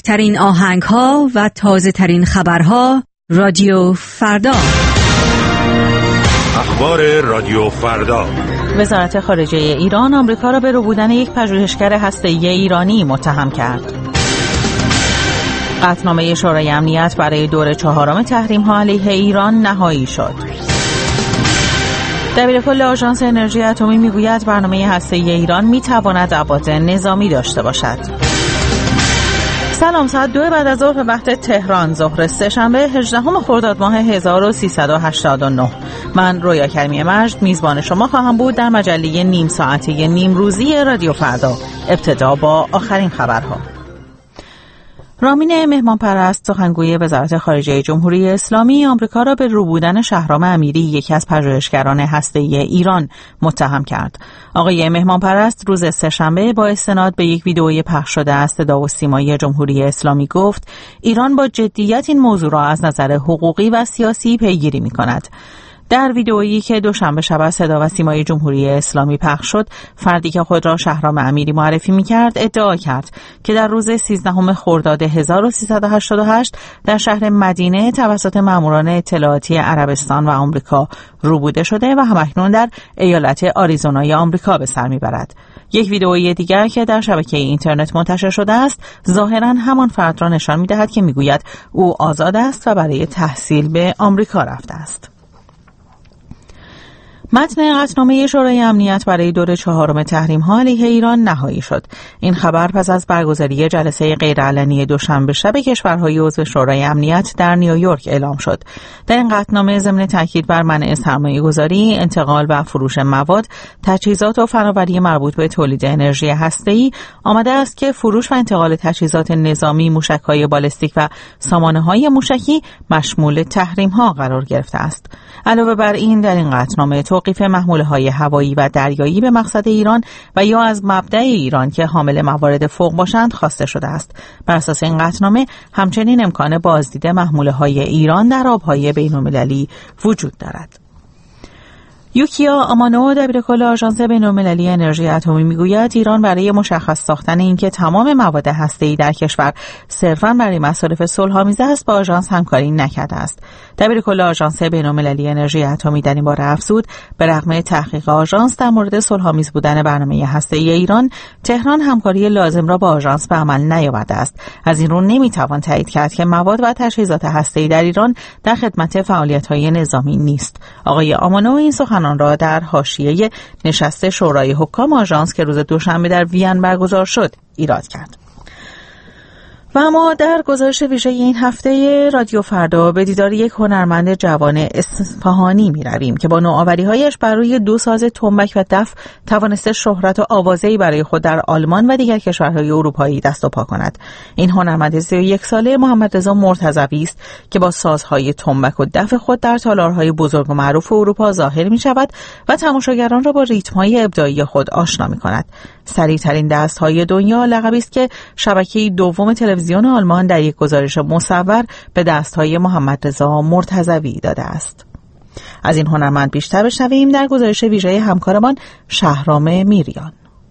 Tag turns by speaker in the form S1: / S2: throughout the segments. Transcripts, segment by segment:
S1: بهترین آهنگ‌ها و تازه‌ترین خبرها رادیو فردا.
S2: اخبار رادیو فردا.
S3: وزارت خارجه ایران آمریکا را به ربودن یک پژوهشگر هسته‌ای ایرانی متهم کرد. قطعنامه شورای امنیت برای دور 4 تحریم‌ها علیه ایران نهایی شد. دبیرکل آژانس انرژی اتمی میگوید برنامه هسته‌ای ایران میتواند ابعاد نظامی داشته باشد. سلام، ساعت 2 بعد از ظهر به وقت تهران، ظهر سه‌شنبه 18 خرداد ماه 1389. من رویا کریمی مجد میزبان شما خواهم بود در مجله نیم ساعته نیم روزی رادیو فردا. ابتدا با آخرین خبرها. رامین مهمانپرست، سخنگوی وزارت خارجه جمهوری اسلامی، آمریکا را به ربودن شهرام امیری، یکی از پژوهشگران هسته‌ای ایران، متهم کرد. آقای مهمانپرست روز سه‌شنبه با استناد به یک ویدئوی پخش شده از صدا و سیمای جمهوری اسلامی گفت ایران با جدیت این موضوع را از نظر حقوقی و سیاسی پیگیری می‌کند. در ویدئویی که دوشنبه شب از صدا و سیمای جمهوری اسلامی پخش شد، فردی که خود را شهرام امیری معرفی می‌کرد ادعا کرد که در روز 13 خرداد 1388 در شهر مدینه توسط ماموران اطلاعاتی عربستان و آمریکا ربوده شده و همکنون در ایالت آریزونای آمریکا به سر می‌برد. یک ویدئویی دیگر که در شبکه اینترنت منتشر شده است، ظاهراً همان فرد را نشان می‌دهد که می‌گوید او آزاد است و برای تحصیل به آمریکا رفته است. متن قطعنامه شورای امنیت برای دور 4 تحریم‌ها علیه ایران نهایی شد. این خبر پس از برگزاری جلسه غیرعلنی دوشنبه شب کشورهای عضو شورای امنیت در نیویورک اعلام شد. در این قطعنامه ضمن تاکید بر منع سرمایه‌گذاری، انتقال و فروش مواد، تجهیزات و فناوری مربوط به تولید انرژی هسته‌ای آمده است که فروش و انتقال تجهیزات نظامی، موشک‌های بالستیک و سامانه‌های موشکی مشمول تحریم‌ها قرار گرفته است. علاوه بر این، در این قطعنامه توقیف محموله‌های هوایی و دریایی به مقصد ایران و یا از مبدأ ایران که حامل موارد فوق باشند خواسته شده است. بر اساس این قطعنامه همچنین امکان بازدید محموله‌های ایران در آب‌های بین‌المللی وجود دارد. یوکیا آمانو، دبیرکل آژانس بین‌المللی انرژی اتمی، میگوید ایران برای مشخص ساختن اینکه تمام مواد هسته‌ای در کشور صرفاً برای مصارف صلح‌آمیز است با آژانس همکاری نکرده است. دبیرکل آژانس بین‌المللی انرژی اتمی در این باره افزود به رغم تحقیق آژانس در مورد صلح‌آمیز بودن برنامه هسته‌ای ایران، تهران همکاری لازم را با آژانس به عمل نیاورده است. از این رو نمیتوان تایید کرد که مواد و تجهیزات هسته‌ای در ایران در خدمت فعالیت‌های نظامی نیست. آقای آمانو این سخنان را در حاشیه نشست شورای حکام آژانس که روز دوشنبه در وین برگزار شد ایراد کرد. و اما در گزارش ویژه این هفته رادیو فردا به دیدار یک هنرمند جوان اصفهانی می رویم که با نوآوری‌هایش بر روی 2 ساز تنبک و دف توانسته شهرت و آوازه‌ای برای خود در آلمان و دیگر کشورهای اروپایی دست و پا کند. این هنرمند 31 ساله محمدرضا مرتضوی است که با سازهای تنبک و دف خود در تالارهای بزرگ و معروف اروپا ظاهر می شود و تماشاگران را با ریتم‌های ابداعی خود آشنا می کند. سریع‌ترین دست‌های دنیا لقبی است که شبکه دوم تلویزیون آلمان در یک گزارش مصور به دست‌های محمدرضا مرتضوی داده است. از این هنرمند بیشتر بشنویم در گزارش ویژه همکارمان شهرام میریان.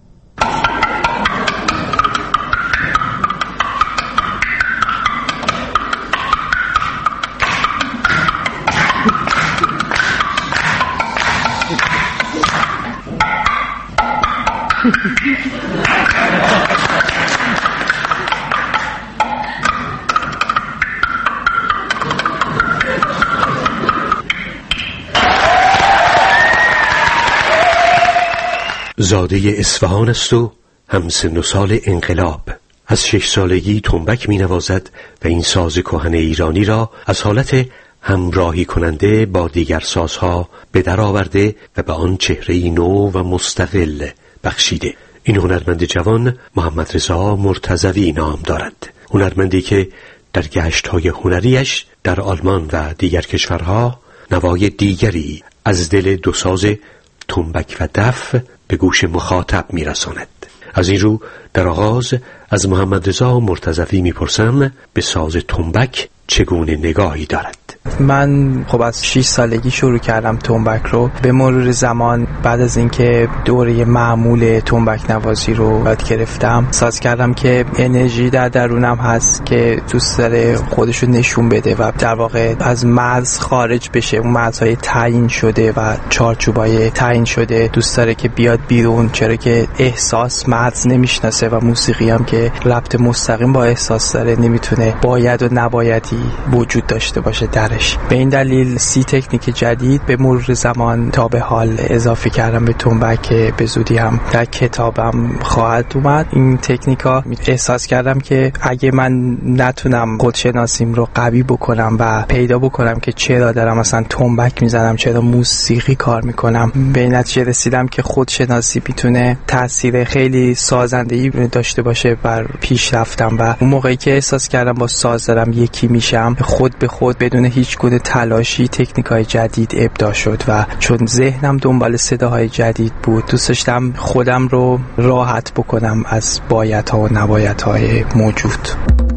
S4: زاده اصفهان است و همسن و سال انقلاب. از 6 سالگی تنبک می نوازد و این ساز کهن ایرانی را از حالت همراهی کننده با دیگر سازها به در آورده و به آن چهره‌ای نو و مستقل بخشیده. این هنرمند جوان محمدرضا مرتضوی نام دارد. هنرمندی که در گشت‌های هنریش در آلمان و دیگر کشورها نوای دیگری از دل 2 ساز تنبک و دف به گوش مخاطب میرساند. از این رو در آغاز از محمدرضا مرتضوی میپرسم به ساز تنبک چگونه نگاهی دارد.
S5: من خب از 6 سالگی شروع کردم تنبک رو. به مرور زمان بعد از اینکه دوره معمول تنبک نوازی رو یاد گرفتم، احساس کردم که انرژی در درونم هست که دوست داره خودش رو نشون بده و در واقع از مرز خارج بشه. اون مرزهای تعیین شده و چارچوبای تعیین شده دوست داره که بیاد بیرون، چرا که احساس مرز نمیشناسه و موسیقی هم که ربط مستقیم با احساس داره نمیتونه باید و نبایدی وجود داشته باشه درش. به این دلیل 30 تکنیک جدید به مرور زمان تا به حال اضافه کردم به تنبک که به زودی هم در کتابم خواهد اومد. این تکنیکا احساس کردم که اگه من نتونم خودشناسیم رو قوی بکنم و پیدا بکنم که چرا دارم مثلا تنبک میزنم، چرا موسیقی کار میکنم، به نتیجه رسیدم که خودشناسی میتونه تاثیر خیلی سازنده‌ای داشته باشه بر پیشرفتم. و اون موقعی که احساس کردم با ساز دارم یکی میشم، خود به خود بدون هیچ گونه تلاشی تکنیکای جدید ابداع شد و چون ذهنم دنبال صداهای جدید بود، دوست داشتم خودم رو راحت بکنم از بایدها و نبایدهای موجود.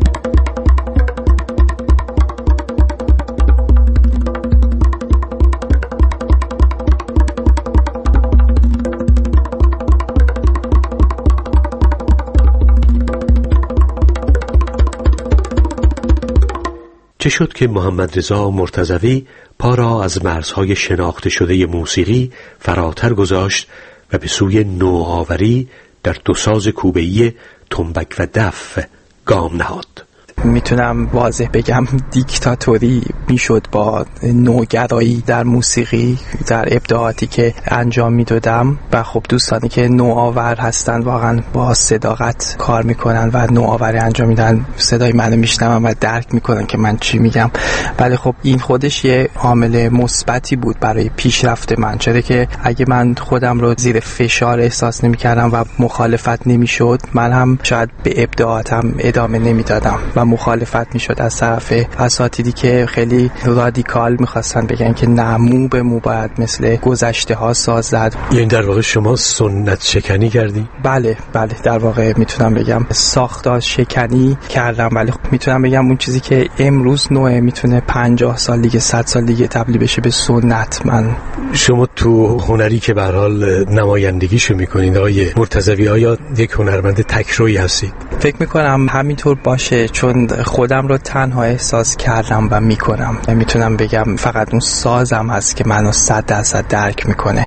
S4: چه شد که محمد رضا مرتضوی پا را از مرزهای شناخته شده موسیقی فراتر گذاشت و به سوی نوآوری در دو ساز کوبه‌ای تنبک و دف گام نهاد؟
S5: میتونم واضح بگم دیکتاتوری میشد با نوگرایی در موسیقی، در ابداعاتی که انجام میدادم. و خب دوستانی که نوآور هستن واقعا با صداقت کار میکنن و نوآوری انجام میدن، صدای منو میشنون و درک میکنن که من چی میگم. ولی خب این خودش یه عامل مثبتی بود برای پیشرفت من، چرا که اگه من خودم رو زیر فشار احساس نمیکردم و مخالفت نمیشد، من هم شاید به ابداعاتم ادامه نمیدادم و مخالفت میشد از طرف اساتیدی که خیلی رادیکال میخواستن بگن که نه، مو به مو باید مثل گذشته ها ساز زد.
S4: یعنی در واقع شما سنت شکنی کردی؟
S5: بله در واقع میتونم بگم ساختار شکنی کردم. ولی میتونم بگم اون چیزی که امروز نوعه میتونه 50 سال دیگه 100 سال دیگه تبدیل بشه به سنت.
S4: شما تو هنری که به هر حال نمایندگیشو میکنید آقای مرتضوی، آیا یک هنرمند تکرویی هستید؟
S5: فکر میکنم همینطور باشه، چون خودم رو تنها احساس کردم و میکنم و میتونم بگم فقط اون سازم هست که منو 100% درک میکنه.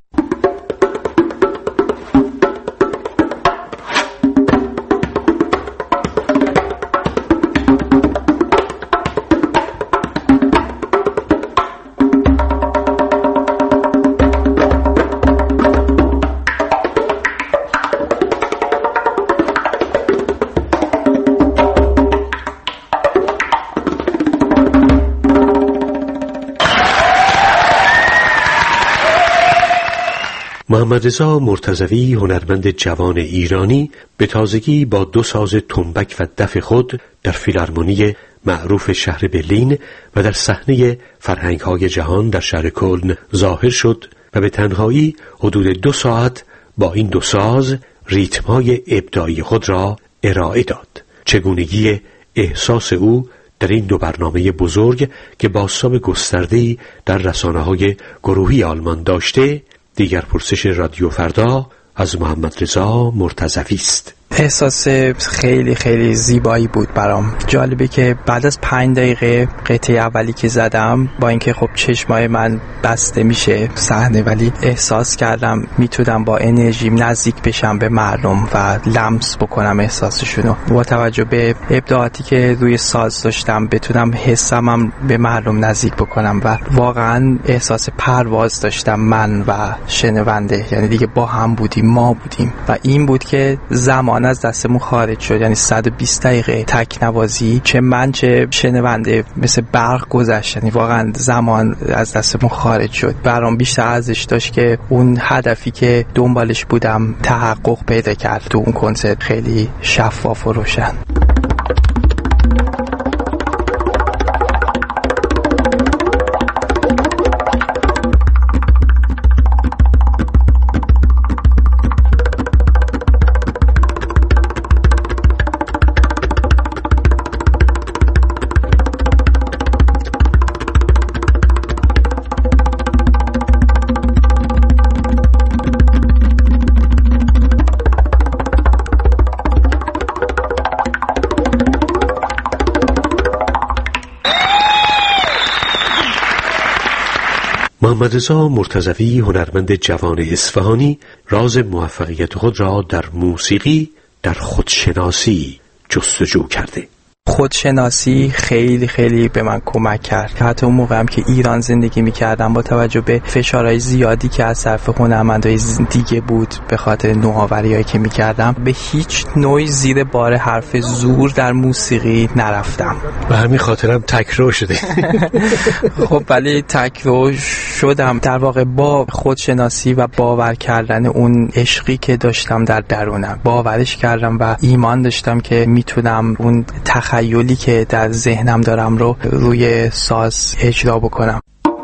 S4: محمد رضا مرتضوی، هنرمند جوان ایرانی، به تازگی با دو ساز تنبک و دف خود در فیلارمونی معروف شهر برلین و در صحنه فرهنگ‌های جهان در شهر کلن ظاهر شد و به تنهایی حدود 2 ساعت با این دو ساز ریتم‌های ابداعی خود را ارائه داد. چگونگی احساس او در این دو برنامه بزرگ که بازتاب گسترده‌ای در رسانه‌های گروهی آلمان داشته، دیگر پرسش رادیو فردا از محمد رضا مرتضوی است.
S5: احساس خیلی خیلی زیبایی بود برام. جالبه که بعد از 5 دقیقه قطعه اولی که زدم، با اینکه خب چشمای من بسته میشه صحنه، ولی احساس کردم میتونم با انرژیم نزدیک بشم به مردم و لمس بکنم احساسشونو. با توجه به ابداعاتی که روی ساز داشتم بتونم حسمم به مردم نزدیک بکنم و واقعا احساس پرواز داشتم من و شنونده، یعنی دیگه با هم بودیم، ما بودیم. و این بود که زمان از دستمون خارج شد، یعنی 120 دقیقه تکنوازی، چه من چه شنونده مثل برق گذشت، یعنی واقعا زمان از دستمون خارج شد. برام بیشتر ارزش داشت که اون هدفی که دنبالش بودم تحقق پیدا کرد تو اون کنسرت، خیلی شفاف و روشن.
S4: محمدرضا مرتضوی هنرمند جوان اصفهانی راز موفقیت خود را در موسیقی در خودشناسی جستجو کرده.
S5: خودشناسی خیلی خیلی به من کمک کرد. حتی اون موقعم که ایران زندگی می‌کردم با توجه به فشارهای زیادی که از طرف هنرمندای دیگه بود به خاطر نوآوری‌هایی که می‌کردم، به هیچ نوعی زیر بار حرف زور در موسیقی نرفتم.
S4: و همین خاطرم تکرار شده.
S5: خب ولی تکرار شدم در واقع با خودشناسی و باور کردن اون عشقی که داشتم در درونم. باورش کردم و ایمان داشتم که میتونم اون تخیلی که در ذهنم دارم رو روی ساز اجرا بکنم.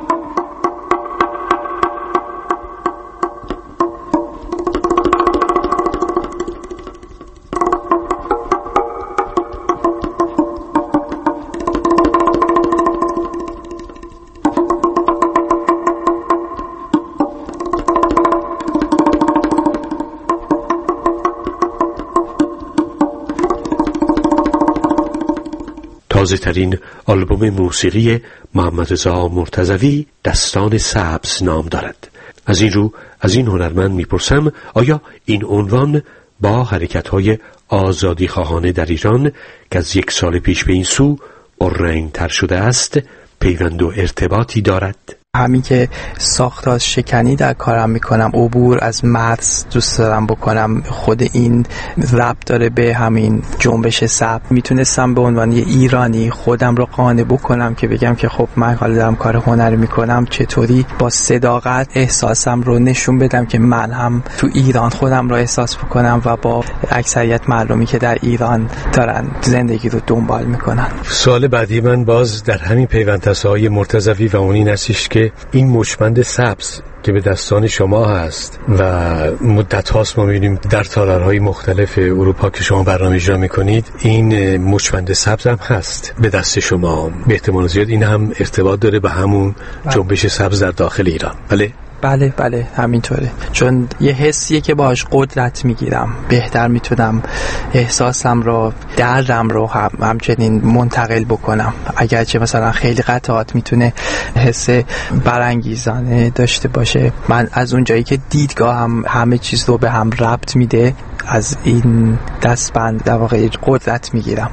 S4: تازه ترین آلبوم موسیقی محمدرضا مرتضوی دستان سبز نام دارد. از این رو از این هنرمند میپرسم آیا این عنوان با حرکت‌های آزادی خواهانه در ایران که از 1 سال پیش به این سو پررنگ‌تر شده است پیوند و ارتباطی دارد؟
S5: همین که ساختار شکنی در کارم میکنم، عبور از مرز دوست دارم بکنم، خود این ربط داره به همین جنبش سبز. میتونستم به عنوان یه ایرانی خودم رو قانع بکنم که بگم که خب من حالا دارم کار هنری میکنم، چطوری با صداقت احساسم رو نشون بدم که من هم تو ایران خودم رو احساس بکنم و با اکثریت مردمی که در ایران دارن زندگی رو دنبال میکنن.
S4: سوال بعدی من باز در همین پیوندت‌های مرتضوی و اونی هستش که این مچبند سبز که به دستان شما هست و مدت هاست ما می‌بینیم در تالارهای مختلف اروپا که شما برنامه اجرا می‌کنید، این مچبند سبز هم هست به دست شما. به احتمال زیاد این هم ارتباط داره به همون جنبش سبز در داخل ایران.
S5: بله همینطوره، چون یه حسیه که باهاش قدرت میگیرم، بهتر میتونم احساسم رو، دردم رو همچنین منتقل بکنم. اگرچه مثلا خیلی قطعات میتونه حس برانگیزانه داشته باشه، من از اونجایی که دیدگاهم همه چیز رو به هم ربط میده از این دستبند در واقع قدرت میگیرم.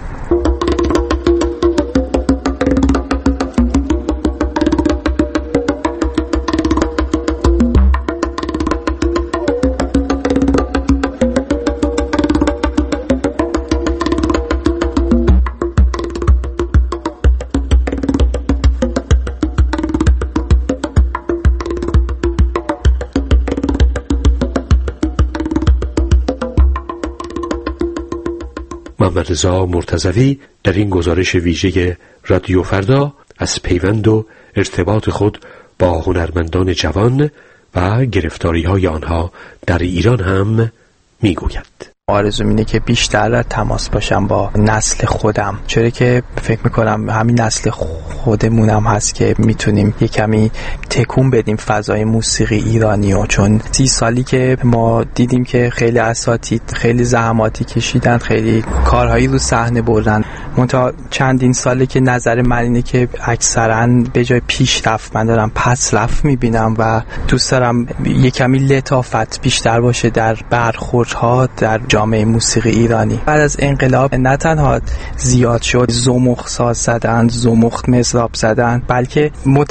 S4: محمدرضا مرتضوی در این گزارش ویژه رادیو فردا از پیوند و ارتباط خود با هنرمندان جوان و گرفتاری‌های آنها در ایران هم میگوید.
S5: آرزوم اینه که بیشتر در تماس باشم با نسل خودم، چرا که فکر میکنم همین نسل خودمونم هست که میتونیم یک کمی تکون بدیم فضای موسیقی ایرانیو. چون 30 سالی که ما دیدیم که خیلی اساتید خیلی زحماتی کشیدن، خیلی کارهایی رو صحنه بردن، منتها چندین ساله که نظر من اینه که اکثرا به جای پیشرفت من دارم پسرفت میبینم و دوست دارم یک کمی لطافت بیشتر باشه در برخوردها در جامعه موسیقی ایرانی. بعد از انقلاب نه تنها زیاد شد زمخت ساز زدن، زمخت مزراب زدن، بلکه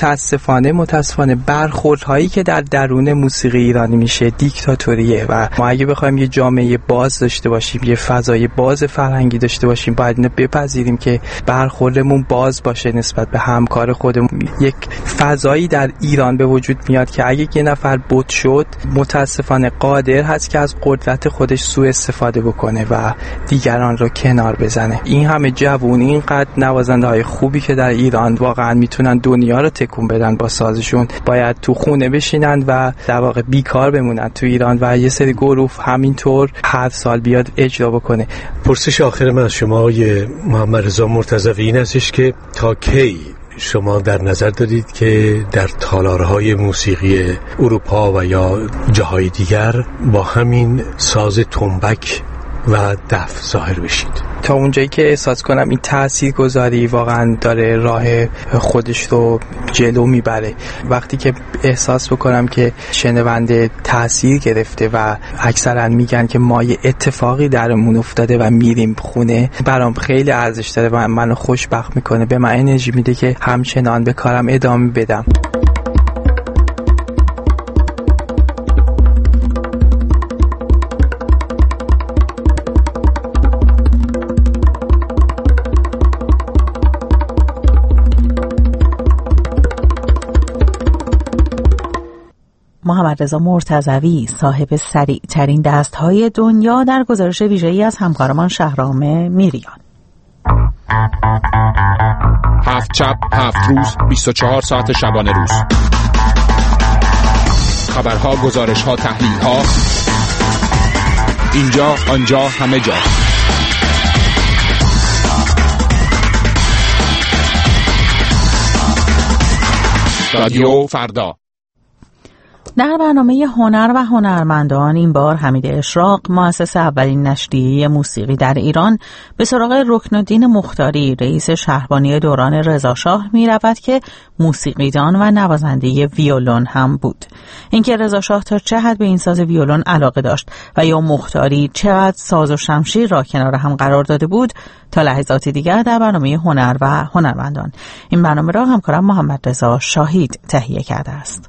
S5: متاسفانه برخوردهایی که در درون موسیقی ایرانی میشه دیکتاتوریه و ما اگه بخوایم یه جامعه باز داشته باشیم، یه فضای باز فرهنگی داشته باشیم، باید اینو بپذیریم که برخوردمون باز باشه نسبت به همکار خودمون. یک فضایی در ایران به وجود میاد که اگه یه نفر بت شد متاسفانه قادر هست که از قدرت خودش سوء استفاده بکنه و دیگران رو کنار بزنه. این همه جوون، اینقدر نوازنده های خوبی که در ایران واقعا میتونن دنیا رو تکون بدن با سازشون، باید تو خونه بشینن و در واقع بیکار بمونن تو ایران و یه سری گروه همینطور هر سال بیاد اجرا بکنه.
S4: پرسش آخر من از شما آقای محمدرضا مرتضوی این هستش که تا کی شما در نظر دارید که در تالارهای موسیقی اروپا و یا جاهای دیگر با همین ساز تنبک و دف ظاهر بشید.
S5: تا اونجایی که احساس کنم این تاثیرگذاری واقعا داره راه خودش رو جلو میبره، وقتی که احساس بکنم که شنونده تاثیر گرفته و اکثرا میگن که ما یه اتفاقی درمون افتاده و میریم خونه، برام خیلی ارزش داره و منو خوشبخت میکنه، به من انرژی میده که همچنان به کارم ادامه بدم.
S3: محمد رضا مرتضوی صاحب سریع ترین دستهای دنیا در گزارش ویژه‌ای از همکارمان شهرام میریان.
S6: 7 شب 7 روز 24 ساعت شبانه روز، خبرها، گزارشها، تحلیلها، اینجا آنجا همه جا. رادیو فردا.
S3: در برنامه هنر و هنرمندان این بار حمید اشراق، مؤسس اولین نشریه موسیقی در ایران، به سراغ رکنالدین مختاری، رئیس شهربانی دوران رضاشاه می رود که موسیقیدان و نوازنده ویولون هم بود. اینکه رضاشاه تا چه حد به این ساز ویولون علاقه داشت و یا مختاری چقدر ساز و شمشیر را کنار هم قرار داده بود، تا لحظات دیگر در برنامه هنر و هنرمندان. این برنامه را همکارم محمد رضا شاهید تهیه کرده است.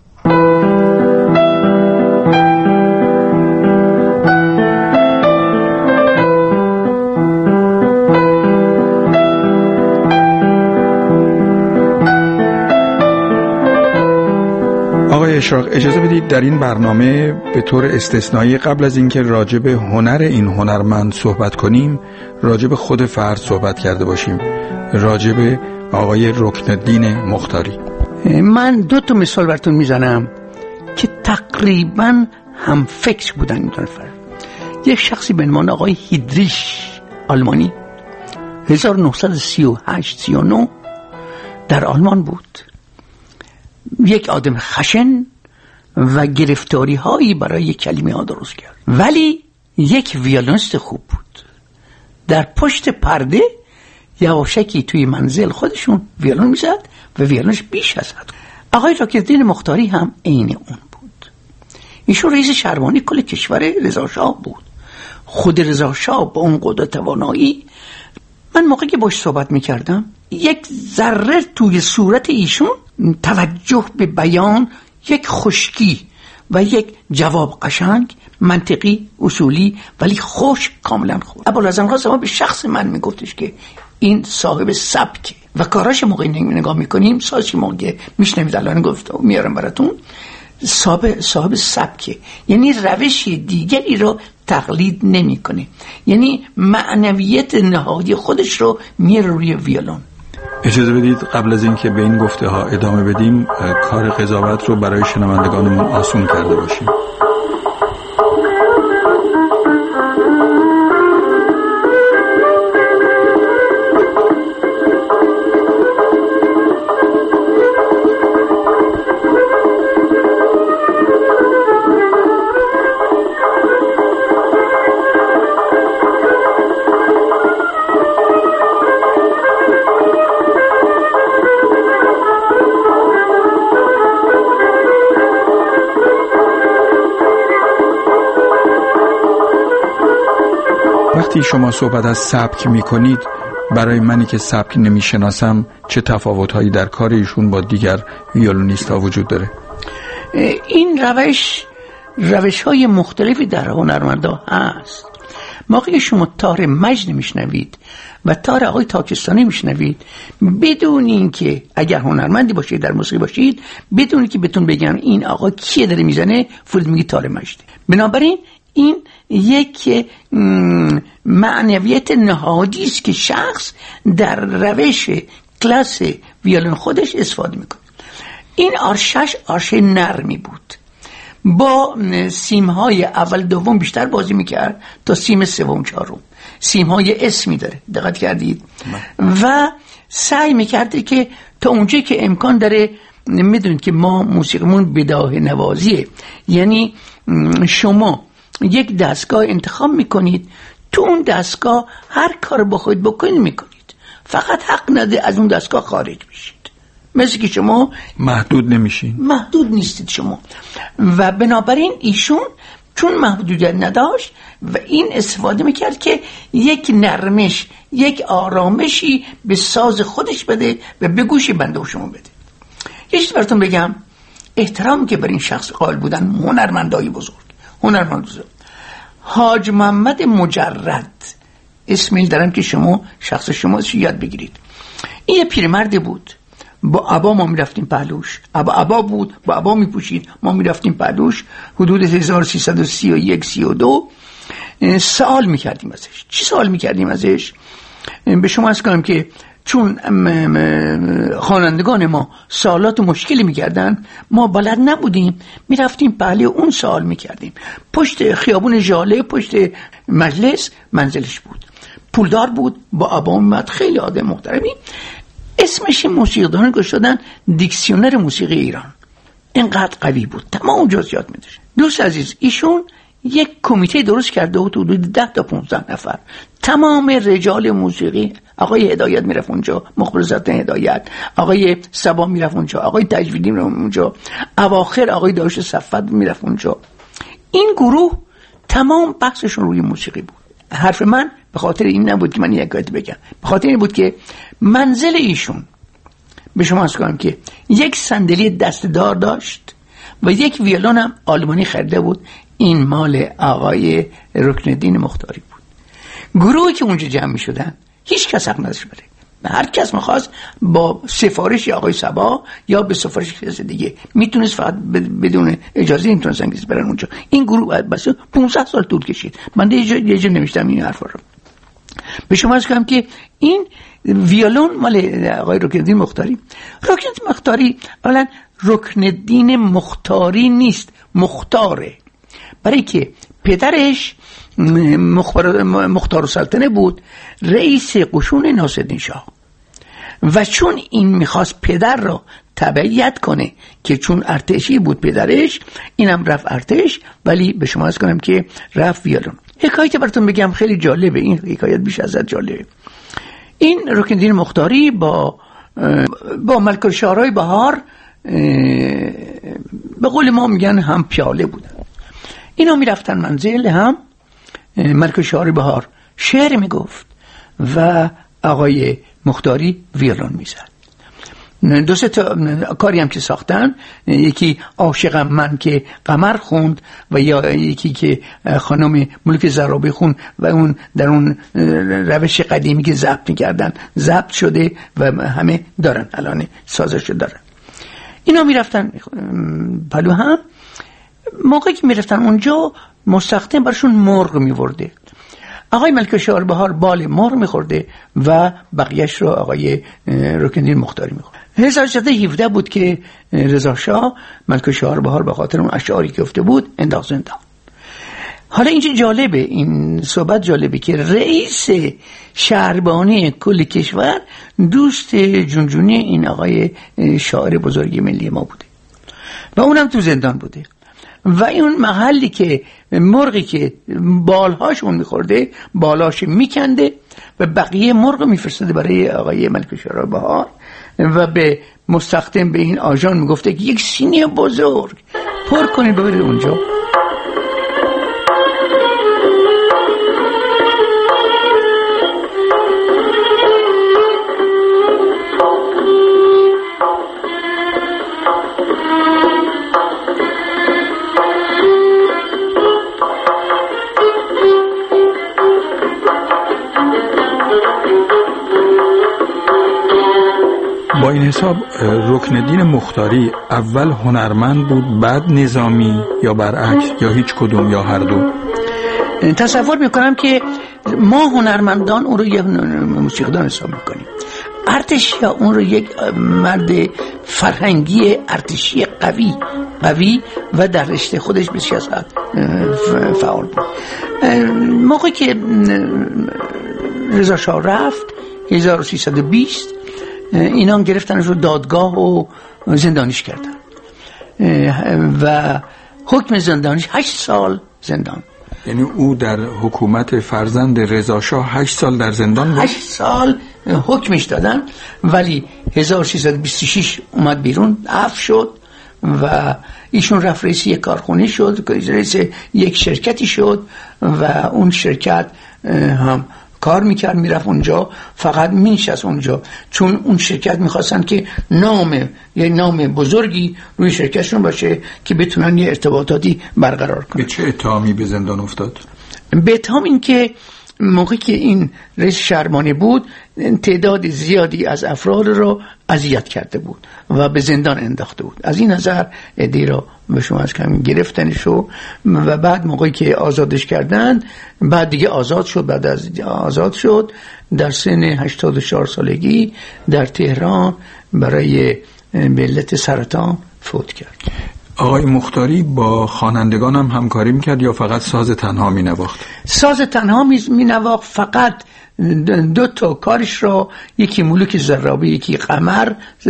S7: آقای اشراق، اجازه بدید در این برنامه به طور استثنایی قبل از اینکه راجع به هنر این هنرمند صحبت کنیم، راجع به خود فرد صحبت کرده باشیم، راجع به آقای رکنالدین مختاری.
S8: من 2 مثال براتون میزنم که تقریبا هم فکر بودن این 2 نفر. یک شخصی به عنوان آقای هیدریش آلمانی 1938-39 در آلمان بود. یک آدم خشن و گرفتاری هایی برای یک کلمه ها درست کرد، ولی یک ویولونیست خوب بود. در پشت پرده یواشکی توی منزل خودشون ویولون میزد و ویولونش بیش از حد. آقای رکنالدین مختاری هم عین اون بود. ایشون رئیس شهربانی کل کشور رضاشاه بود. خود رضاشاه با اون قدرت توانایی، من موقعی که باش صحبت میکردم یک ذره توی صورت ایشون توجه به بیان، یک خشکی و یک جواب قشنگ، منطقی، اصولی ولی خوش، کاملا خوب. ابوالحسن خان به شخص من میگفتش که این صاحب سبک و کاراش موقعی نگاه میکنیم، سازی موقع میشنوید الان گفت میارم براتون، صاحب سبکه، یعنی روش دیگری رو تقلید نمیکنه، یعنی معنویت نهادی خودش رو میاره روی ویولون.
S7: اجازه بدید قبل از اینکه به این گفته ها ادامه بدیم، کار قضاوت رو برای شنوندگانمون آسون کرده باشیم. وقتی شما صحبت از سبک میکنید، برای منی که سبک نمیشناسم چه تفاوت‌هایی در کار ایشون با دیگر ویولونیست‌ها وجود داره؟
S8: این روش‌های مختلفی در هنرمندا هست. موقعی شما تار مجد میشنوید و تار آقای تاکستانی میشنوید، بدون اینکه اگر هنرمندی باشید در موسیقی باشید، بدون اینکه بهتون بگم این آقا کیه داره میزنه، فرود میگی تار مجد. بنابراین این یک معنویت نهادی است که شخص در روش کلاس ویولون خودش استفاده میکنه. این آرشه نرمی بود، با سیمهای اول دوم بیشتر بازی میکرد تا سیم سوم چهارم. سیمهای اسمی داره، دقت کردید؟ و سعی میکرده که تا اونجایی که امکان داره، میدونید که ما موسیقیمون بداهه نوازیه، یعنی شما یک دستگاه انتخاب میکنید، تو اون دستگاه هر کار بخواید بکنید میکنید، فقط حق نده از اون دستگاه خارج بشید. مثل که شما
S7: محدود نمیشین،
S8: محدود نیستید شما. و بنابراین ایشون چون محدودیت نداشت و این استفاده میکرد که یک نرمش، یک آرامشی به ساز خودش بده و به گوش بنده و شما بده. یه چیز براتون بگم، احترام که بر این شخص قائل بودن هنرمندای بزرگ، حاج محمد مجرد، اسمی دارم که شما شخص شما یاد بگیرید. این یه پیرمرد بود، با عبا ما میرفتیم پهلوش، عبا بود، با عبا میپوشید، ما میرفتیم پهلوش. حدود 1331 32 سوال میکردیم ازش. چی سوال میکردیم ازش؟ به شما از کنم که چون خوانندگان ما سوالات مشکلی میکردن، ما بلد نبودیم، میرفتیم پهلوی اون سوال میکردیم. پشت خیابون ژاله، پشت مجلس منزلش بود، پولدار بود، با عبا میاد، خیلی آدم محترمی. اسمش موسیقیدان گذاشتن دیکسیونر موسیقی ایران. اینقدر قوی بود، تمام جزئیات میداشت. دوست عزیز، ایشون یک کمیته درست کرده بود، حدود 10 تا 15 نفر، تمام رجال موسیقی، آقای هدایت میرفت اونجا، مخبر زاده هدایت، آقای صبا میرفت اونجا، آقای تجویدی میرفت اونجا، اواخر آقای داوود صفت میرفت اونجا. این گروه تمام بحثشون روی موسیقی بود. حرف من به خاطر این نبود که من یک کاری بگم، به خاطر این بود که منزل ایشون، به شما از کنم که یک صندلی دستدار داشت و یک ویولون هم آلمانی خریده بود. این مال آقای رکنالدین مختاری بود. گروهی که اونجا جمع می شدن هیچ کس حق نداشت بره. هر کس میخواست با سفارش آقای صبا یا به سفارش کسی دیگه میتونست، فقط بدون اجازه نمیتونستن کسی برن اونجا. این گروه بس 15 سال طول کشید. من یه جا نوشتم این حرفا رو. به شما از کنم که این ویولون مال آقای رکنالدین مختاری. رکنالدین مختاری اولا رکنالدین مختاری نیست، مختاره، برای که پدرش مختار السلطنه بود، رئیس قشون ناصرالدین شاه، و چون این میخواست پدر رو تبعیت کنه که چون ارتشی بود پدرش، اینم رفت ارتش، ولی به شما از کنم که رفت ویولون. حکایت براتون بگم خیلی جالبه، این حکایت بیش از جالبه. این رکنالدین مختاری با ملک الشعرای بهار به قول ما میگن هم پیاله بودن. اینا میرفتن منزل هم، ملک الشعرای بهار شعر میگفت و آقای مختاری ویولون میزد. دو سه تا کاری هم که ساختن، یکی عاشقم من که قمر خوند و یا یکی که خانم ملک زرابی خوند و اون در اون روش قدیمی که ضبط میکردن ضبط شده و همه دارن، الان سازش دارن. اینا میرفتن پلو هم، موقعی که میرفتن اونجا مستخدم برشون مرغ میورده. آقای ملک الشعرای بهار بال مرغ میخورده و بقیهش رو آقای رکنالدین مختاری میخورد. 1317 بود که رضا شاه ملک الشعرای بهار به خاطر اون اشعاری که گفته بود انداخت زندان. حالا اینجا جالبه، این صحبت جالبه که رئیس شهربانی کل کشور دوست جونجونی این آقای شاعر بزرگ ملی ما بوده و اونم تو زندان بوده و اون محلی که مرغی که بالهاشون میخورده بالاش میکنده و بقیه مرغ میفرستده برای آقای ملک الشعرای بهار و به مستخدم، به این آژان میگفته که یک سینی بزرگ پر کنید ببرید اونجا.
S7: با این حساب رکنالدین مختاری اول هنرمند بود بعد نظامی، یا برعکس، یا هیچ کدوم، یا هر دو؟
S8: تصور میکنم که ما هنرمندان اون رو یک موسیقیدان حساب میکنیم، ارتشی اون رو یک مرد فرهنگی ارتشی قوی و در رشته خودش بسیار فعال بود. موقعی که رضا شاه رفت 1320 اینا گرفتنش رو دادگاه و زندانیش کردن و حکم زندانیش 8 سال زندان.
S7: یعنی او در حکومت فرزند رضا شاه 8 سال در زندان بود؟
S8: 8 سال حکمش دادن، ولی 1326 اومد بیرون، عفو شد و ایشون رفت رئیس یک کارخونه شد، رئیس یک شرکتی شد و اون شرکت هم کار میکرد، میرفت اونجا، فقط مینشست اونجا، چون اون شرکت میخواستن که یه نام بزرگی روی شرکتشون باشه که بتونن یه ارتباطاتی برقرار کنن.
S7: به چه اتهامی به زندان افتاد؟
S8: به اتهام این که موقعی که این رئیس شهربانی بود تعداد زیادی از افراد را اذیت کرده بود و به زندان انداخته بود. از این نظر عده‌ای را به شما از کمی گرفتنش و بعد موقعی که آزادش کردند، بعد دیگه آزاد شد. بعد از آزاد شد در سن 84 سالگی در تهران برای به علت سرطان فوت کرد.
S7: آقای مختاری با خوانندگان هم همکاری میکرد یا فقط ساز تنها مینواخت؟
S8: ساز تنها مینواخت، فقط 2 تا کارش را، یکی ملوک زرابی یکی قمر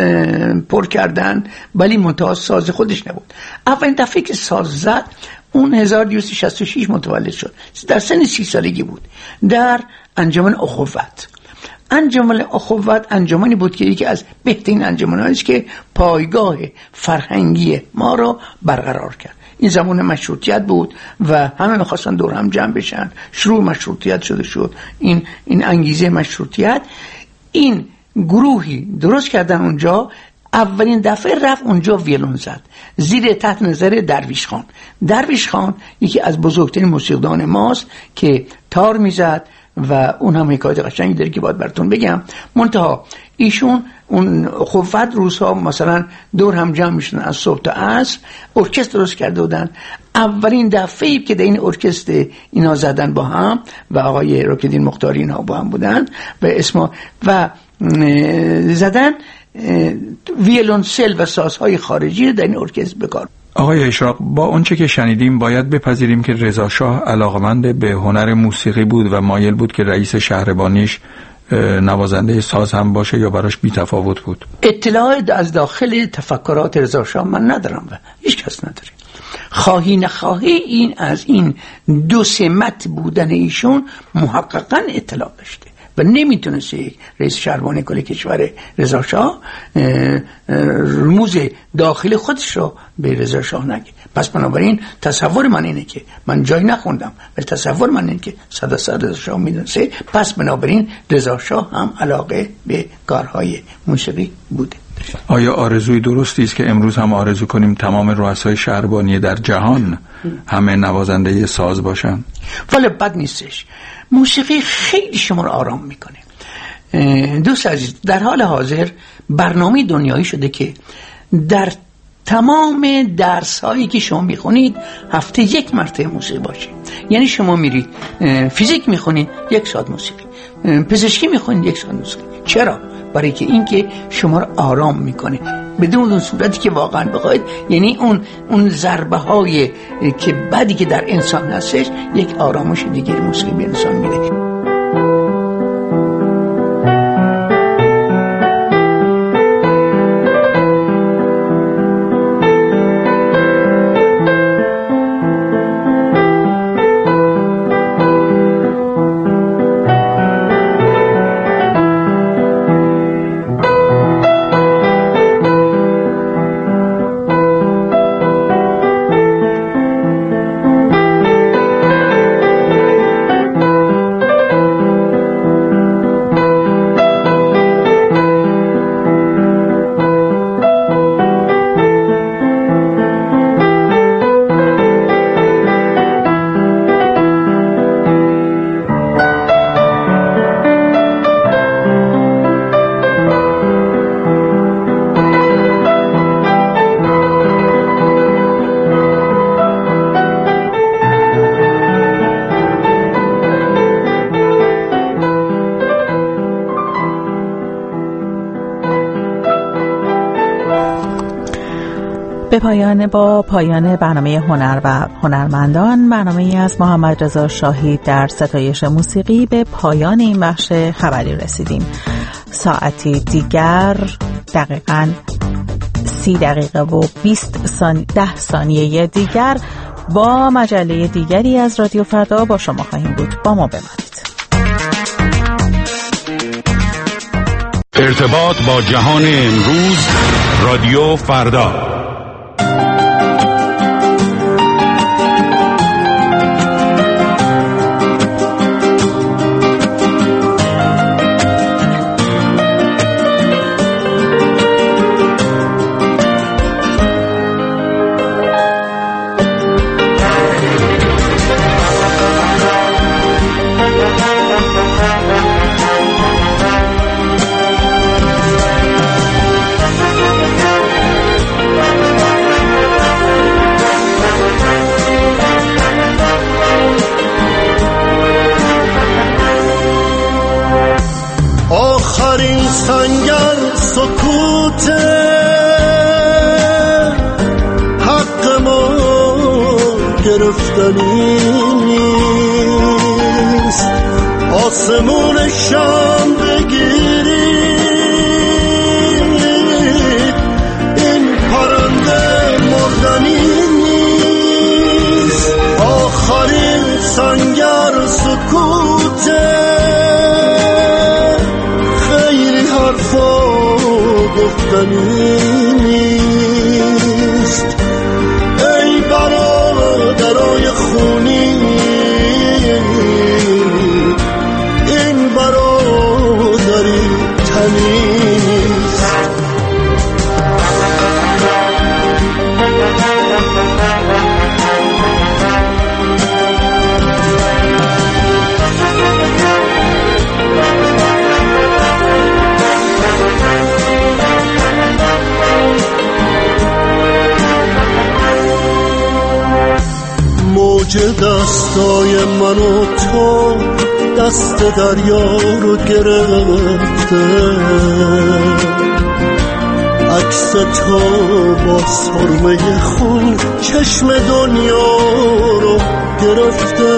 S8: پر کردن، ولی منتها ساز خودش نبود. اولین دفعه که ساز زد اون 1266 متولد شد، در سن 30 سالگی بود، در انجمن اخوت. انجمن اخوت انجمنی بود که یکی از بهترین انجمن‌هایی است که پایگاه فرهنگی ما را برقرار کرد. این زمان مشروطیت بود و همه می‌خواستن دور هم جمع بشن، شروع مشروطیت شد. این انگیزه مشروطیت، این گروهی درست کردن اونجا. اولین دفعه رفت اونجا ویولون زد زیر تحت نظر درویش خان یکی از بزرگترین موسیقیدان ماست که تار میزد و اون هم حکایت قشنگی داره که باید براتون بگم. منتها ایشون اون خوفت روزها مثلا دور هم جمع میشن از صبح تا عصر، ارکستر درست کرده بودن. اولین دفعه‌ای که در این ارکستر اینا زدن با هم و آقای رکیدین مختاری اینا با هم بودن و زدن ویولنسل و سازهای خارجی در این ارکستر بکار.
S7: آقای اشراق، با اونچه که شنیدیم باید بپذیریم که رضا شاه علاقمند به هنر موسیقی بود و مایل بود که رئیس شهربانیش نوازنده ساز هم باشه یا براش بی‌تفاوت بود؟
S8: اطلاع از داخل تفکرات رضا شاه من ندارم و هیچ کس نداره. خواهی نخواهی این از این 2 سمت بودن ایشون محققاً اطلاع داشته و نمیتونست رئیس شهربانی کل کشور رضا شاه رموز داخل خودش رو به رضا شاه نگه. پس بنابراین تصور من اینه که من جای نخوندم ولی تصور من اینه که 100% رضا شاه میدونسته. پس بنابراین رضا شاه هم علاقه به کارهای موسیقی بوده.
S7: آیا آرزوی درستی است که امروز هم آرزو کنیم تمام رؤسای شهربانی در جهان همه نوازنده ساز باشن؟
S8: ولی بد نیستش. موسیقی خیلی شما رو آرام میکنه. دوست عزیز، در حال حاضر برنامه دنیایی شده که در تمام درس هایی که شما میخونید هفته 1 مرتبه موسیقی باشه. یعنی شما میرید فیزیک میخونید 1 ساعت موسیقی، پزشکی میخونید 1 ساعت موسیقی. چرا؟ برای که این که شما رو آرام میکنه بدون اون صورتی که واقعا بخواید، یعنی اون ضربه های که بعدی که در انسان هستش یک آرامش دیگه موسیقی به انسان میده.
S3: با پایان برنامه هنر و هنرمندان، برنامه از محمد رضا شاهی در ستایش موسیقی به پایان این بخش خبری رسیدیم. ساعتی دیگر دقیقاً 30 دقیقه و 10 ثانیه دیگر با مجله دیگری از رادیو فردا با شما خواهیم بود. با ما بمانید.
S2: ارتباط با جهان امروز، رادیو فردا.
S9: سنگر سکوت حق ما گرفتنی نیست، آسمون شام بگیری این پرنده مردنی نیست. آخرین سنگر سکوت گفتنی نیست. ای برادرای خونی این برادری تنی نیست. دستای من و تو دست دریا رو گرفته، عکس تو با سرمه خون چشم دنیا رو گرفته.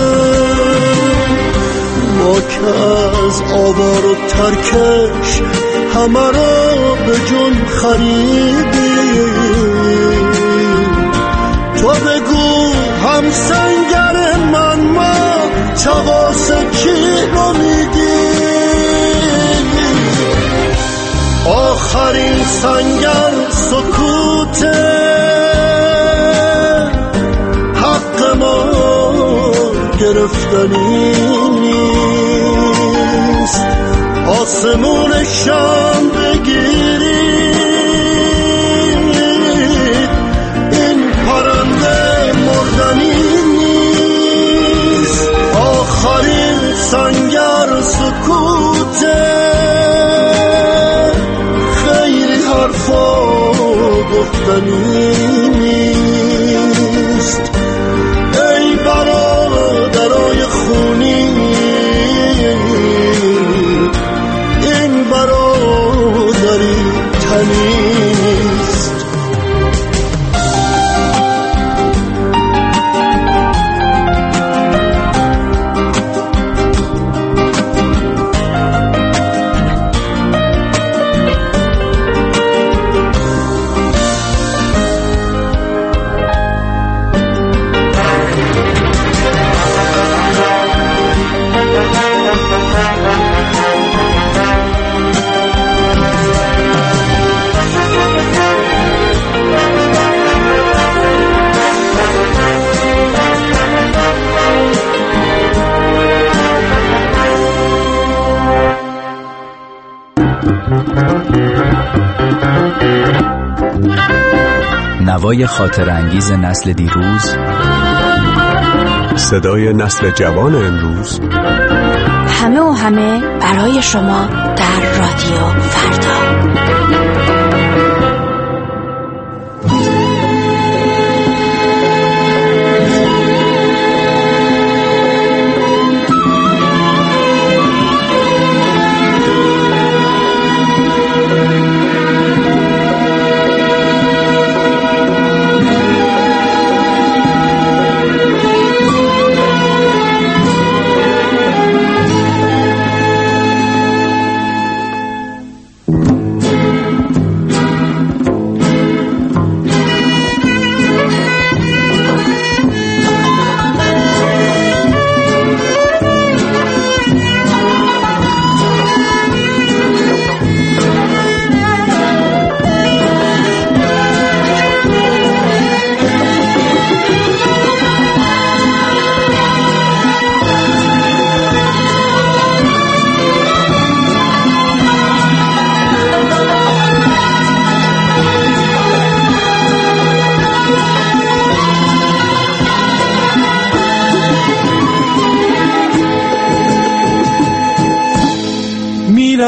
S9: ما که از آوار و ترکش همه رو به جون خریدیم، تو بگو هم سنگر من ما چغاس کی رو میگی؟ آخرین سنگر سکوت حق ما گرفتنی نیست، آسمون شام بگیری این پرنده مردنی نیست. آخرین سنگر سکوت خیلی حرفا گفتنی نیست. ای برادرای خونی این برادری تنی نیست.
S10: نوای خاطر انگیز نسل دیروز،
S11: صدای نسل جوان امروز،
S12: همه و همه برای شما در رادیو فردا.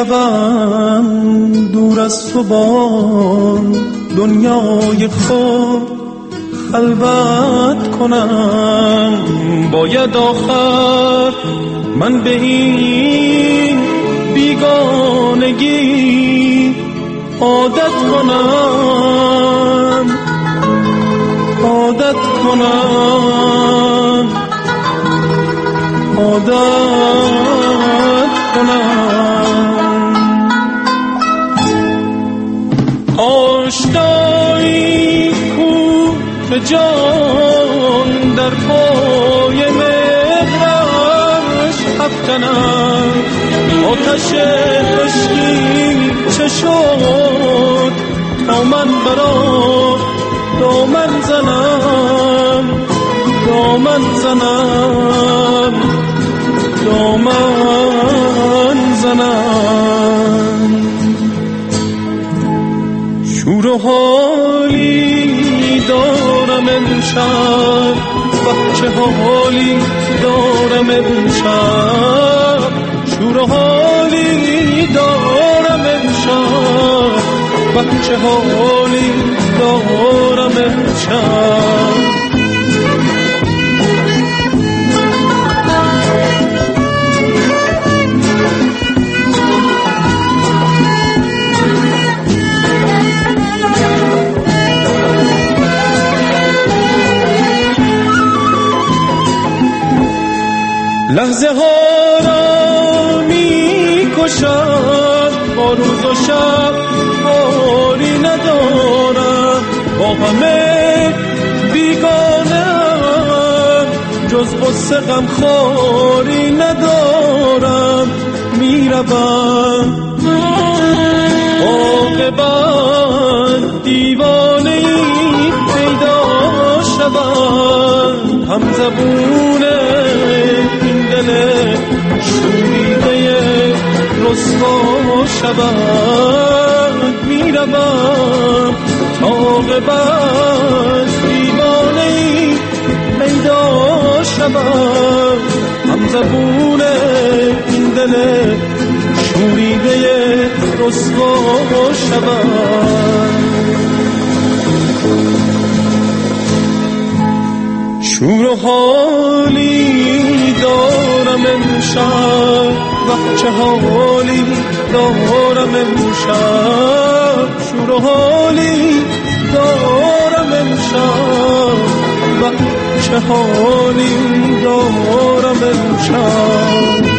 S9: بروم دور از تو با دنیای خود خلوت کنم، باید آخر من به این بیگانگی عادت کنم، عادت کنم، عادت کنم. آشنایی کو به جان در پای مهرش افکنم، آتش عشقی چه شد تا من برا دامن زنم، دامن زنم، دامن زنم. شور و حالی دارم امشب، چه حالی دارم امشب، شور و حالی دارم امشب، چه حالی دارم امشب. لحظه ها را می کشد، با روز و شب کاری ندارم، با همه بیگانم، جز غصه غم خواری ندارم. می روم عاقبت دیوانه ای پیدا شود، هم زبونه شوریده رسوا شود. می روم عاقبت دیوانه‌ای پیدا شود، هم زبون این دل شوریده رسوا شود. شور و حالی دارم امشب، چه حالی دارم امشب، شور و حالی دارم امشب، چه حالی دارم امشب.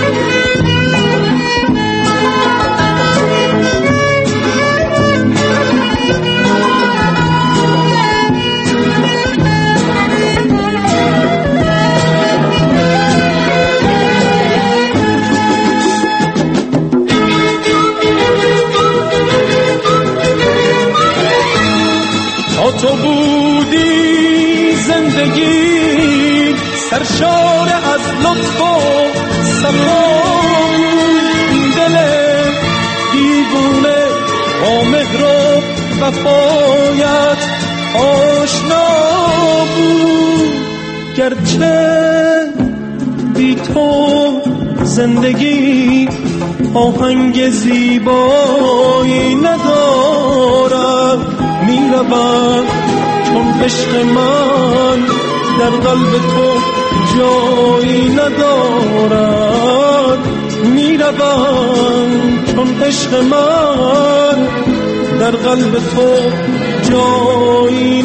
S9: تو بودی زندگی سرشار از لطف و صفا، دل دیوونه با مهر و وفایت آشنا بود. گرچه بی تو زندگی آهنگ زیبایی ندارد. میروم چون عشق من در قلب تو جایی ندارد. میروم چون عشق من در قلب تو جایی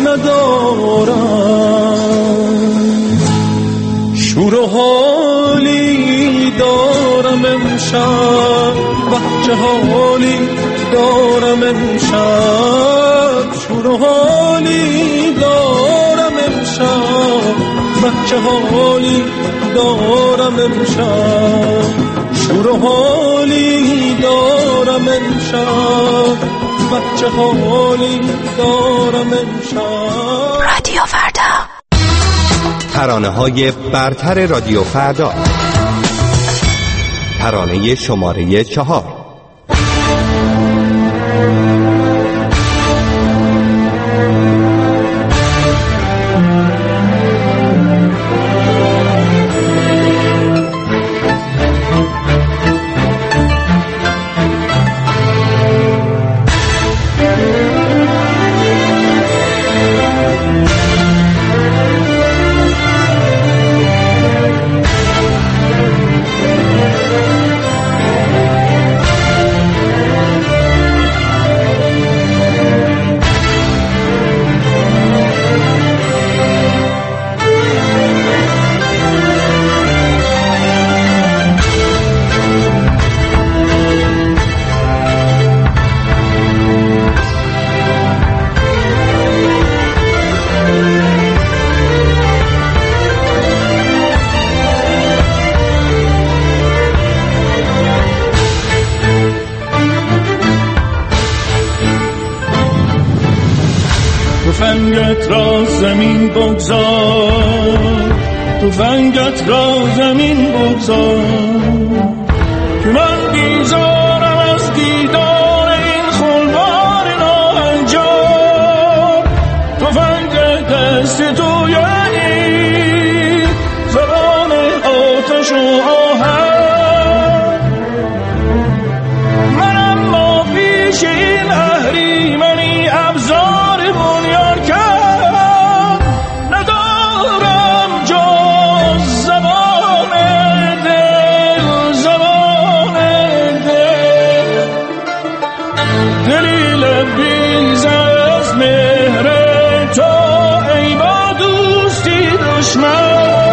S9: ندارد. شور و حالی دارم امشب، چه حالی دارم امشب، شور و حالی دارم امشب، چه حالی دارم امشب، شور و حالی دارم امشب، چه حالی دارم امشب.
S12: رادیو فردا،
S11: ترانه‌های برتر رادیو فردا، ترانه شماره 4.
S9: تفنگت را زمین بگذار، تفنگت را زمین بگذار، که من بیزارم از دیدار این خلوار ناهنجار. تفنگ دست تو یعنی زبان آتش و آهن، من اما پیش این اهریمنی ابزار بنیان کرد، ندارم جز زبان دل، زبان دل، دلی لبریز از مهر تو ای با دوستی دشمن.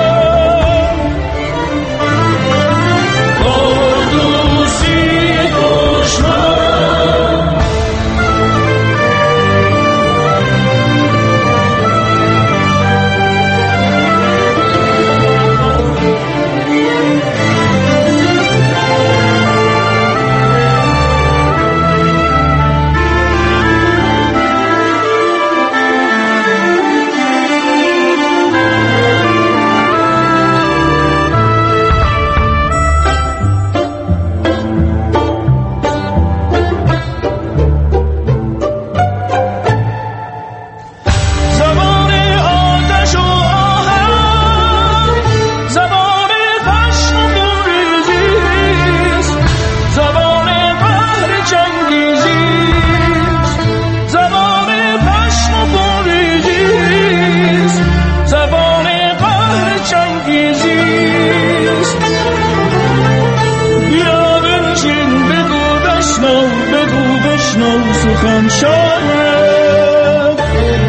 S9: سخن شاید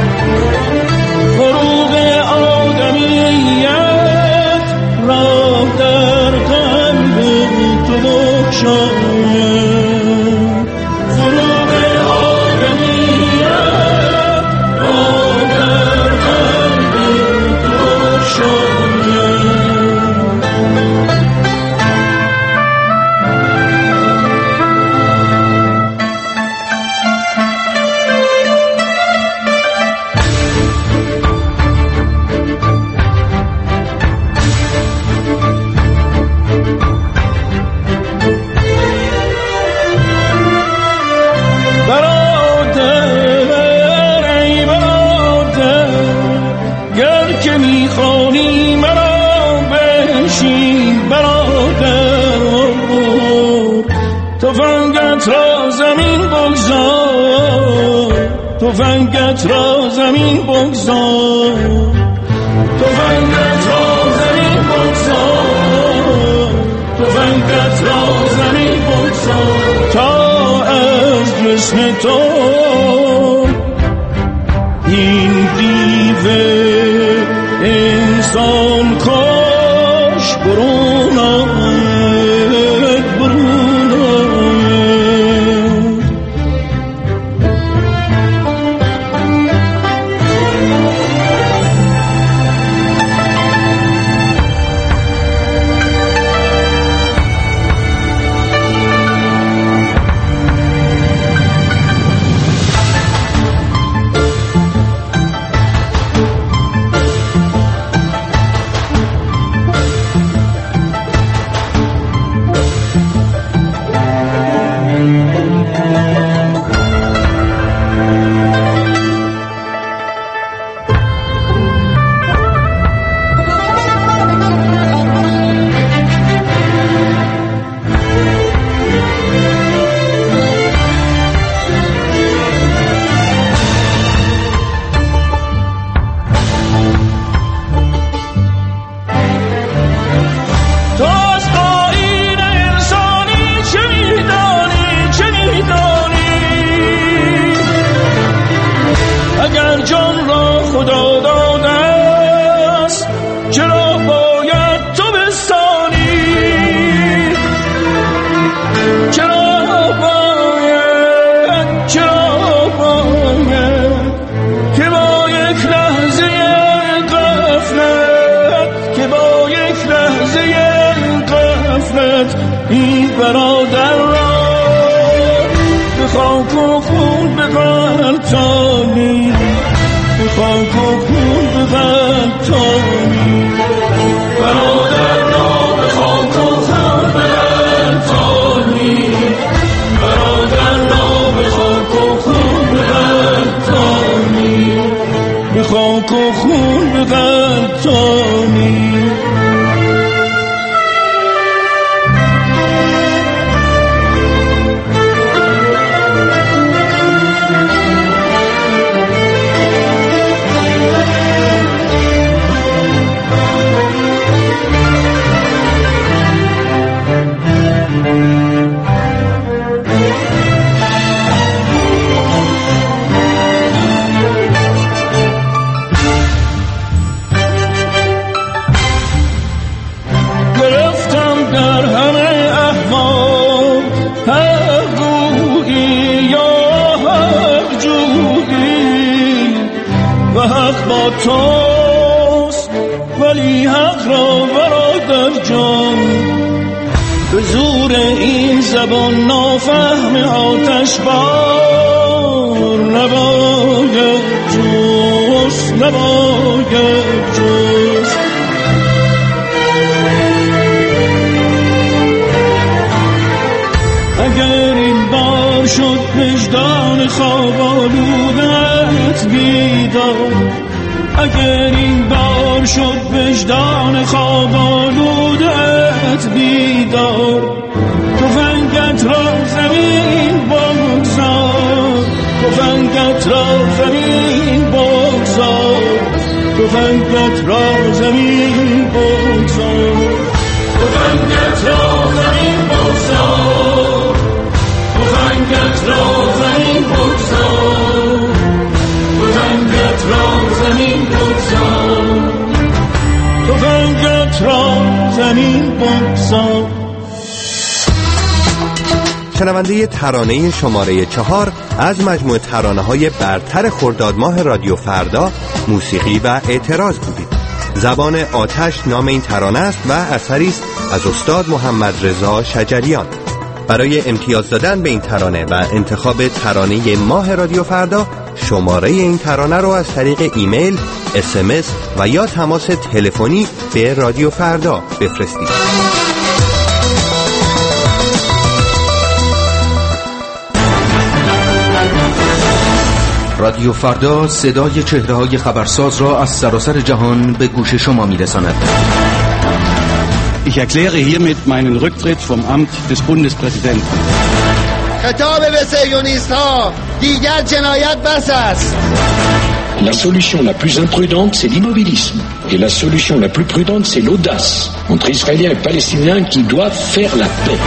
S9: فروغ آدمیت را در قلب تو بخشاید، فروغ آدمیت را در قلب تو بخشاید. تفنگت را زمین بگذار، تفنگت را زمین بگذار، تفنگت را زمین بگذار، تفنگت را زمین بگذار، تا از جسم تو این دیو انسان کاش برون آید، برون آید. این برادر را به خاک و خون به قلب تانی، به خاک و خون ببند تا میر برادر را به خاک و خون ببند تا میر برادر را به خاک و خون ببند تا میر به خاک و خون ببند تا میر توست ولی حق را برادر جان به زور این زبان نافهم آتش بار نباید جست نباید جست اگر این بار شد وجدان خواب آلودت بیدار اگر این بار شد وجدان خواب آلودت بیدار تفنگت را زمین بگذار تفنگت را زمین بگذار تفنگت را زمین بگذار تفنگت را زمین بگذار تفنگت را زمین بگذار تفنگت را زمین بگذار تفنگت را زمین بگذار.
S11: شنونده ترانه شماره 4 از مجموعه ترانه‌های برتر خرداد ماه رادیو فردا موسیقی و اعتراض بودید. زبان آتش نام این ترانه است و اثری است از استاد محمد رضا شجریان. برای امتیاز دادن به این ترانه و انتخاب ترانه ماه رادیو فردا شماره این ترانه رو از طریق ایمیل، SMS و یا تماس تلفنی به رادیو فردا بفرستید.
S2: رادیو فردا صدای چهره‌های خبرساز را از سراسر جهان به گوش شما می‌رساند.
S13: Ich erkläre hiermit meinen Rücktritt vom Amt des Bundespräsidenten.
S14: خطاب به صهیونیست‌ها دیگر جنایت بس است.
S15: La solution la plus imprudente, c'est l'immobilisme. Et la solution la plus prudente, c'est l'audace entre Israéliens et Palestiniens qui doivent faire la paix.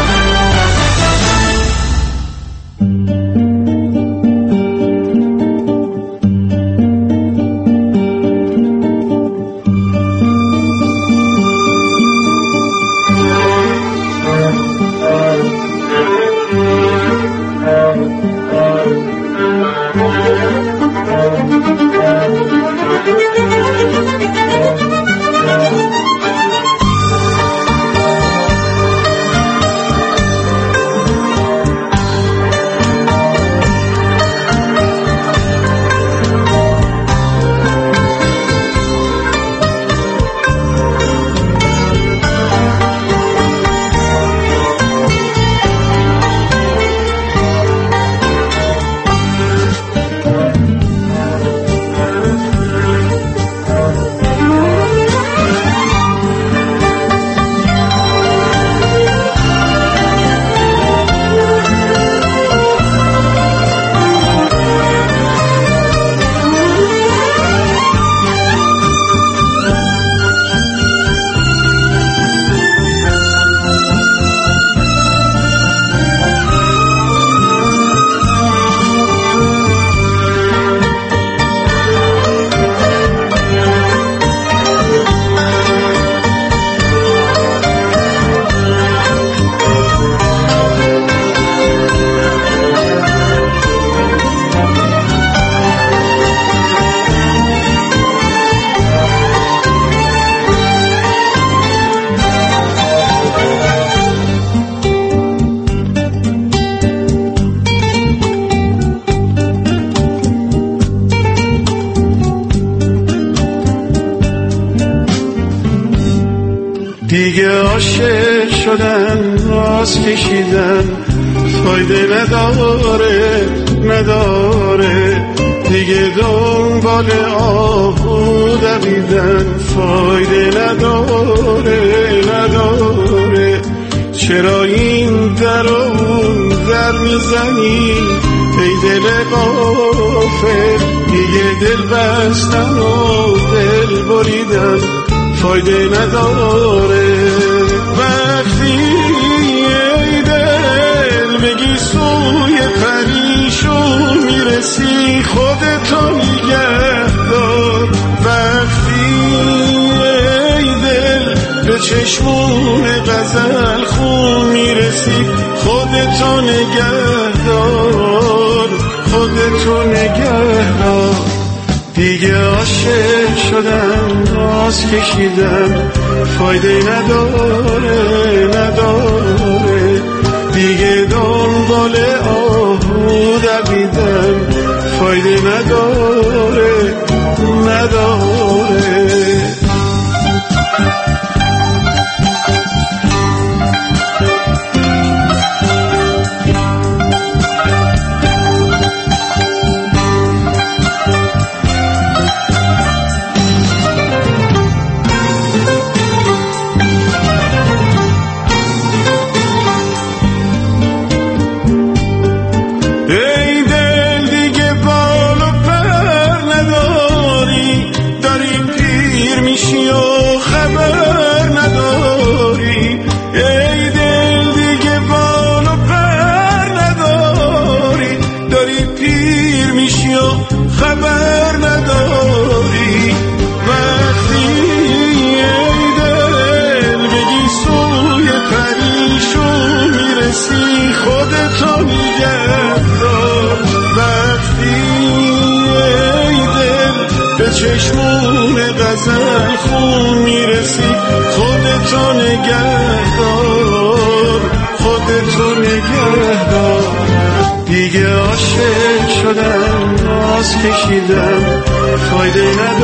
S9: دیگه عاشق شدن راز کشیدن فایده نداره دیگه دنبال آهو دویدن فایده نداره چرا این در و اون در میزنی ای دل غافل دیگه دل بستن و دل بریدن فایده نداره وقتی ای دل بگی سوی پریشون میرسی خودتو نگه دار وقتی ای دل به چشمون غزل خون میرسی خودتو نگه دار دیگه عاشق شدم راز کشیدم فایده نداره دیگه دنبال آهو دویدم فایده نداره چشمون غزل خون میرسی خودتو نگه دار دیگه عاشق شدم راز کشیدم فایده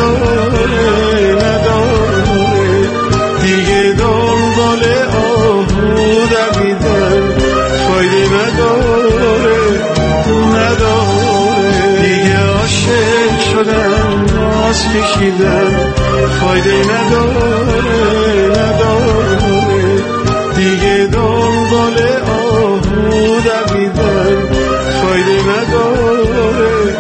S9: نداره دیگه دنبال آهو دویدم فایده نداره دیگه عاشق شدم راز کشیدم فایده نداره دیگه دنبال آهو دویدم فایده نداره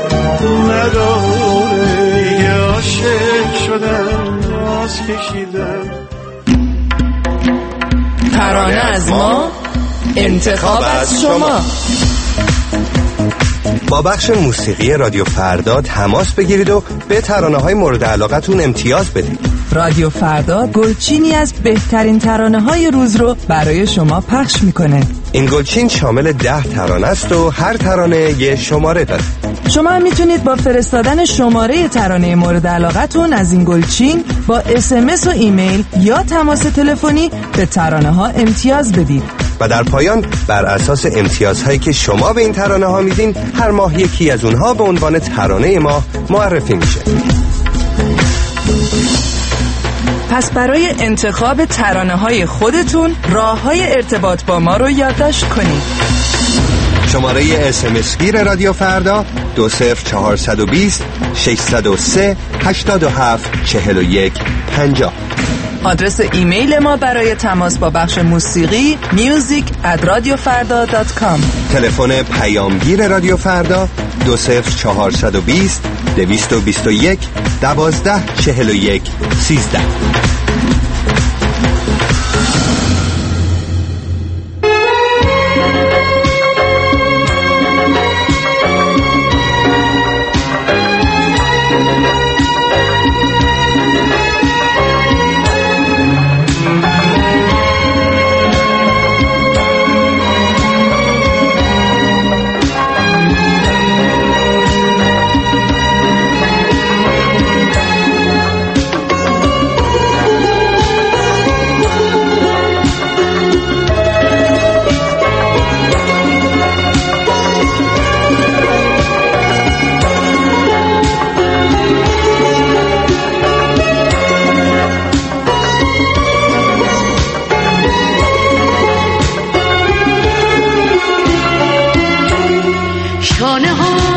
S9: دیگه عاشق شدم راز کشیدم
S16: ترانه از ما انتخاب از شما.
S11: با بخش موسیقی رادیو فردا تماس بگیرید و به ترانه‌های مورد علاقتون امتیاز بدید.
S16: رادیو فردا گلچینی از بهترین ترانه‌های روز رو برای شما پخش میکنه.
S11: این گلچین شامل 10 ترانه است و هر ترانه یه شماره داره.
S16: شما هم میتونید با فرستادن شماره ترانه مورد علاقتون از این گلچین با SMS و ایمیل یا تماس تلفنی به ترانه‌ها امتیاز بدید.
S11: و در پایان بر اساس امتیازهایی که شما به این ترانه ها میدین هر ماه یکی از اونها به عنوان ترانه ماه معرفی میشه.
S16: پس برای انتخاب ترانه‌های خودتون راه‌های ارتباط با ما رو یادداشت کنید.
S11: شماره SMS گیر رادیو فردا 20420 603 87 41 50.
S16: آدرس ایمیل ما برای تماس با بخش موسیقی music@radiofarda.com.
S11: تلفن پیامگیر رادیو فردا 20420 221 12 41 13.
S9: خانه ها